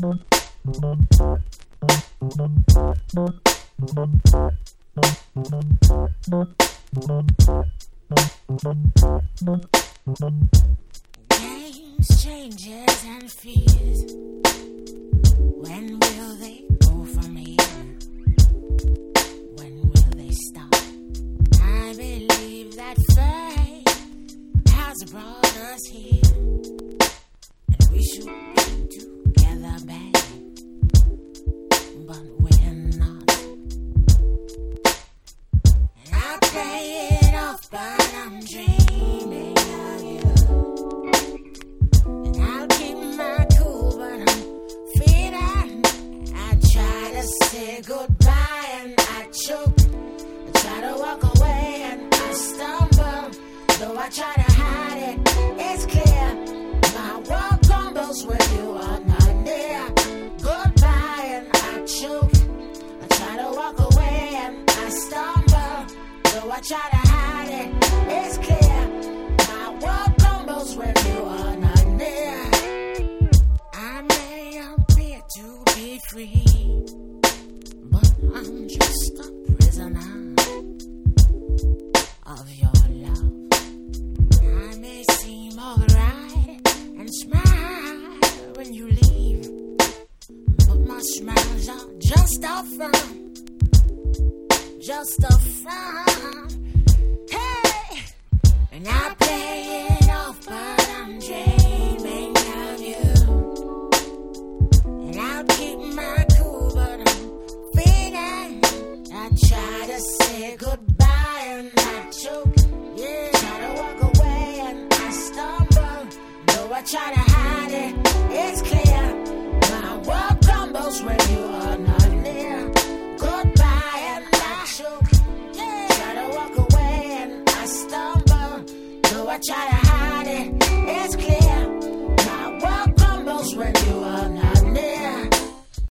Games, changes, and fears. When will they go from here? When will they stop? I believe that fate has brought us here, and we should be together, babe. But we're not. And I play it off, but I'm dreaming of you. And I'll keep my cool, but I'm feeling. I try to say goodbye and I choke. I try to walk away and I stumble. Though I try to hide it, it's clear. My world crumbles when you are not near. Goodbye and I choke. I try to walk away and I stumble. Though I try to hide it, it's clear. My world crumbles when you are not near. I may appear to be free, but I'm just a prisoner of your love. I may seem alright and smile when you leave, but my smiles are just a front, just a front. Hey, and I play it off, but I'm dreaming of you. And I'll keep my cool, but I'm feeling. I try to say goodbye and I choke. Yeah, try to walk away and I stumble. Though I try to hide it, it's clear. My world crumbles when you are not near. Goodbye and I choke. Yeah, try to walk away and I stumble. Though I try to hide it, it's clear.